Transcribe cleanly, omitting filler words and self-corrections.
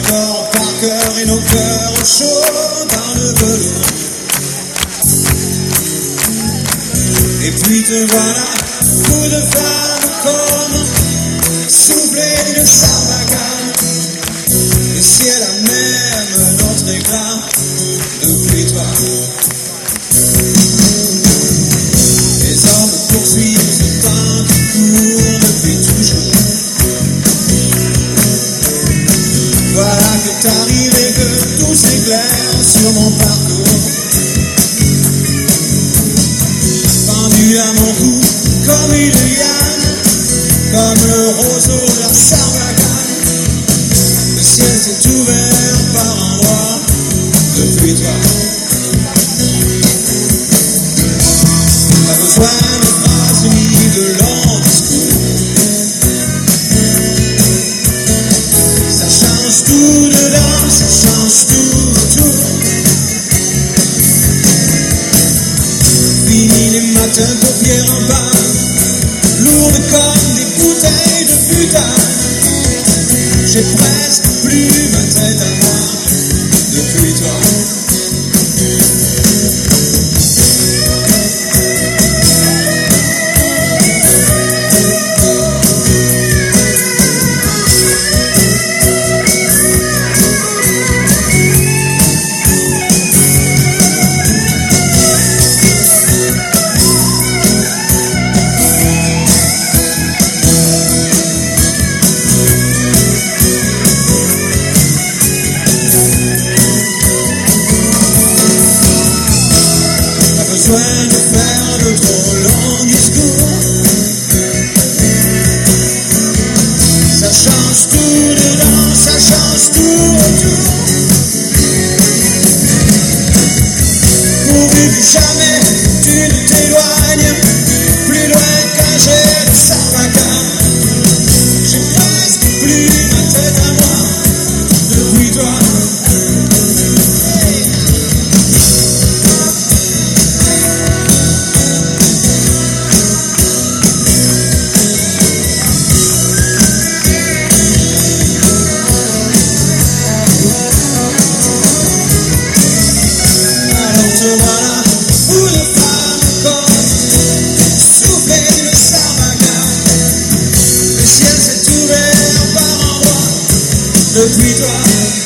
corps par cœur et nos cœurs chauds par le velours. Et puis te voilà, coup de flamme comme souffler d'une sarbacane. Le ciel a même notre éclat depuis toi. Les hommes poursuivent ce pain qui court depuis toujours. Voilà que t'arrives et que tout s'éclaire sur mon parcours. Pendu à mon cou comme une liane, comme le roseau de la sarbacane. Le ciel s'est ouvert par endroits depuis toi. Pas besoin de phrases ni de longs discours. Ça change tout dedans, ça change tout autour. Fini les matins, paupières en bas, lourdes comme des bouteilles de butane. J'ai presque plus ma tête à moi depuis toi. Besoin de faire de trop longs discours. Ça change tout dedans, ça change tout autour. Pourvu que jamais tu ne t'éloignes plus loin qu'un jet de sarbacane. J'ai presque plus ma tête à moi depuis toi. Voilà, coup de flamme comme souffler d'une sarbacane. Le ciel s'est ouvert par endroits depuis toi.